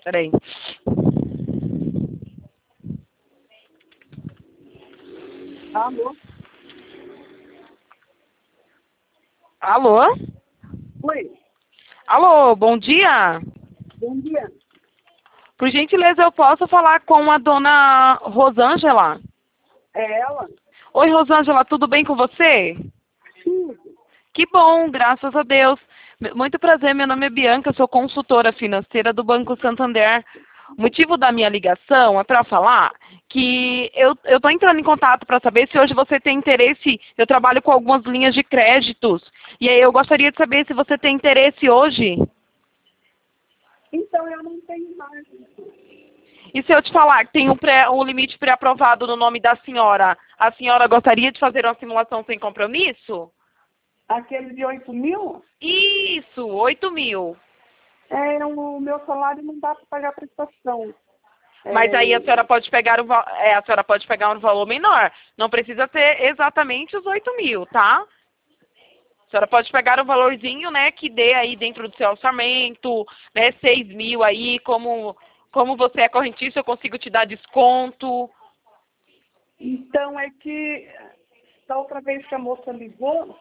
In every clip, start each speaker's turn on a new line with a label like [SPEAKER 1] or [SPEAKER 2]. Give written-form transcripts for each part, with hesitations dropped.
[SPEAKER 1] Peraí.
[SPEAKER 2] Alô?
[SPEAKER 1] Alô?
[SPEAKER 2] Oi,
[SPEAKER 1] Alô, bom dia.
[SPEAKER 2] bom dia.
[SPEAKER 1] Por gentileza, eu posso falar com a dona Rosângela?
[SPEAKER 2] É ela?
[SPEAKER 1] Oi, Rosângela, tudo bem com você?
[SPEAKER 2] Sim.
[SPEAKER 1] Que bom, graças a Deus. Muito prazer, meu nome é Bianca, sou consultora financeira do Banco Santander. O motivo da minha ligação é para falar que eu estou entrando em contato para saber se hoje você tem interesse. Eu trabalho com algumas linhas de créditos. E aí eu gostaria de saber se você tem interesse hoje.
[SPEAKER 2] Então, eu não tenho mais.
[SPEAKER 1] E se eu te falar que tem um limite pré-aprovado no nome da senhora, a senhora gostaria de fazer uma simulação sem compromisso?
[SPEAKER 2] Aquele de 8.000,
[SPEAKER 1] Isso, 8.000.
[SPEAKER 2] o meu salário não dá para pagar a prestação.
[SPEAKER 1] Mas aí a senhora pode pegar a senhora pode pegar um valor menor. Não precisa ser exatamente os 8.000, tá? A senhora pode pegar um valorzinho, né, que dê aí dentro do seu orçamento, né, 6.000 aí, como você é correntista, eu consigo te dar desconto.
[SPEAKER 2] Então, é que da outra vez que a moça ligou,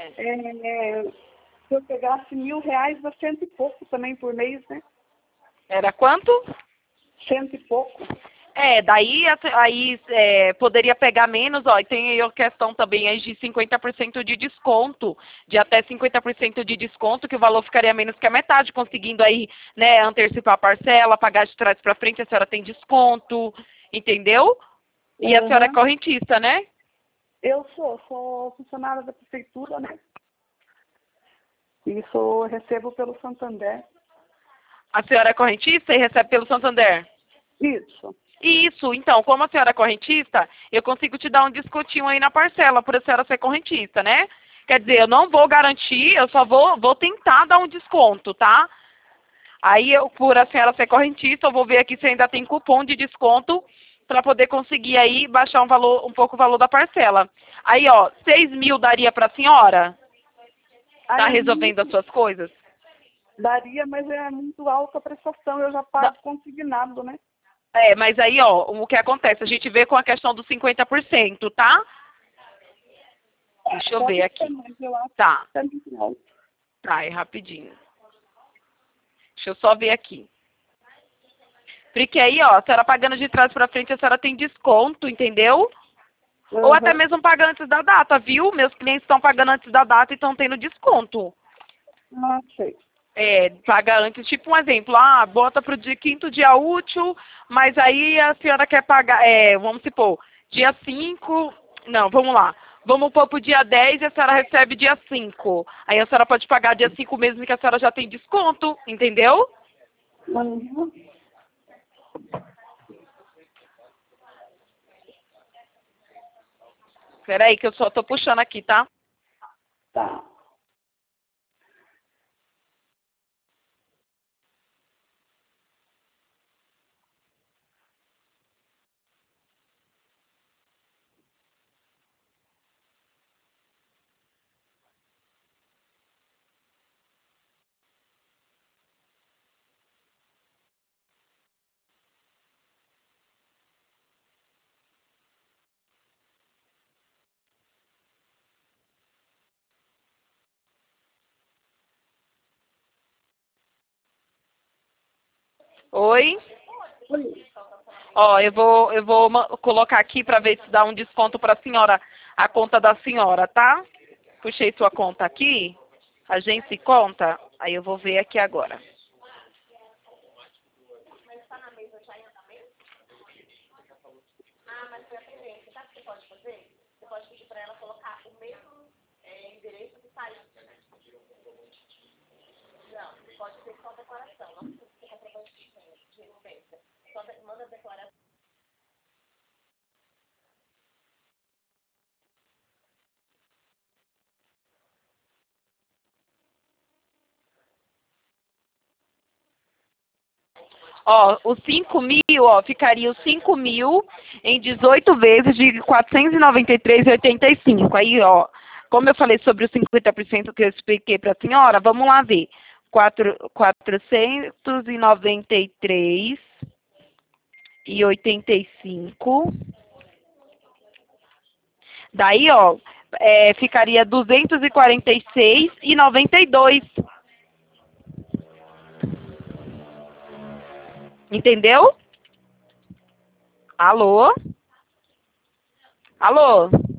[SPEAKER 2] se eu pegasse R$ 1.000, dá cento e pouco também por mês, né?
[SPEAKER 1] Era quanto?
[SPEAKER 2] Cento e pouco.
[SPEAKER 1] Daí poderia pegar menos, ó, e tem aí a questão também aí de 50% de desconto, de até 50% de desconto, que o valor ficaria menos que a metade, conseguindo aí, né, antecipar a parcela, pagar de trás para frente, a senhora tem desconto, entendeu? E a senhora é
[SPEAKER 2] Uhum.
[SPEAKER 1] correntista, né?
[SPEAKER 2] Eu sou funcionária da prefeitura, né? E recebo pelo Santander.
[SPEAKER 1] A senhora é correntista e recebe pelo Santander?
[SPEAKER 2] Isso.
[SPEAKER 1] Isso, então, como a senhora é correntista, eu consigo te dar um descontinho aí na parcela, por a senhora ser correntista, né? Quer dizer, eu não vou garantir, eu só vou tentar dar um desconto, tá? Aí, por a senhora ser correntista, eu vou ver aqui se ainda tem cupom de desconto para poder conseguir aí baixar um pouco o valor da parcela. Aí, ó, 6.000 daria para a senhora? Tá
[SPEAKER 2] Aí
[SPEAKER 1] resolvendo as suas coisas?
[SPEAKER 2] daria, mas é muito alta a prestação, eu já pago consignado, né?
[SPEAKER 1] Mas aí, ó, o que acontece? A gente vê com a questão dos 50%, tá? Deixa eu ver
[SPEAKER 2] Pode
[SPEAKER 1] aqui.
[SPEAKER 2] ser, mas eu acho
[SPEAKER 1] Tá,
[SPEAKER 2] que é muito alto.
[SPEAKER 1] tá, é rapidinho. Deixa eu só ver aqui. Porque aí, ó, a senhora pagando de trás pra frente, a senhora tem desconto, entendeu? Ou até
[SPEAKER 2] Uhum.
[SPEAKER 1] mesmo paga antes da data, viu? Meus clientes estão pagando antes da data e estão tendo desconto.
[SPEAKER 2] Ah, sei.
[SPEAKER 1] Paga antes, tipo um exemplo, bota pro dia quinto dia útil, mas aí a senhora quer pagar, vamos supor, dia 5, não, vamos lá. Vamos pôr pro dia 10 e a senhora recebe dia 5. Aí a senhora pode pagar dia 5 mesmo que a senhora já tem desconto, entendeu?
[SPEAKER 2] Uhum.
[SPEAKER 1] Peraí que eu só tô puxando aqui, tá?
[SPEAKER 2] Tá.
[SPEAKER 1] Oi?
[SPEAKER 2] Oi.
[SPEAKER 1] Ó, eu vou colocar aqui para ver se dá um desconto para a senhora, a conta da senhora, tá? Puxei sua conta aqui, agência e conta, aí eu vou ver aqui agora. Ó, os 5.000, ó, ficaria os 5.000 em 18 vezes de 493,85. Aí, ó, como eu falei sobre os 50% que eu expliquei para a senhora, vamos lá ver. 493,85. Daí, ó, ficaria 246,92. Entendeu? Alô? Alô?